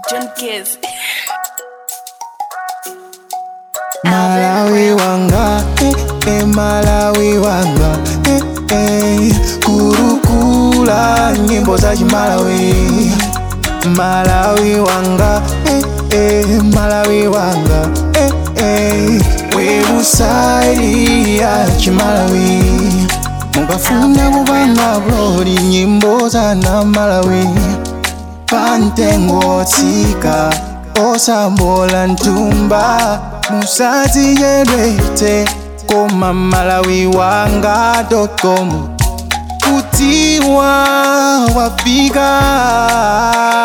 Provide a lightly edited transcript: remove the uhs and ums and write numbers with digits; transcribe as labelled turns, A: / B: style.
A: John Kiss.
B: Malawi wanga, Malawi wanga, kurukula nyimbo za Malawi. Malawi wanga, Malawi wanga, webusayiri ya Malawi. Mukafuna kubanga blori nyimbo za Malawi. Pantengo tsika osambola ntumba musazi yerete koma malawiwanga.com kutiwa wafika